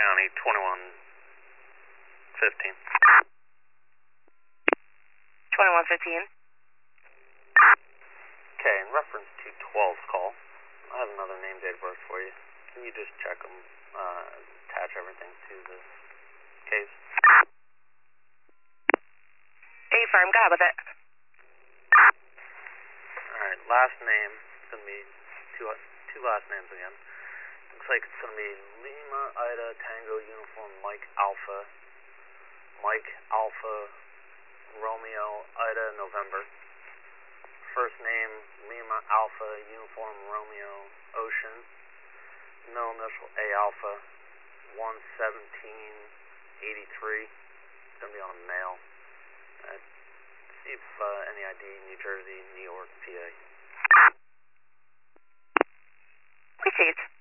County, 2115. 2115. Okay, in reference to 12's call, I have another name, date of birth for you. Can you just check them, attach everything to this case? A-firm, got with it. Alright, last name is going to be two last names again. Looks like it's going to be Lima, Ida, Tango, Uniform, Mike Alpha, Romeo, Ida, November. First name, Lima, Alpha, Uniform, Romeo, Ocean. Middle initial, A Alpha, 11783. It's going to be on a mail. See if any ID, New Jersey, New York, PA. Received.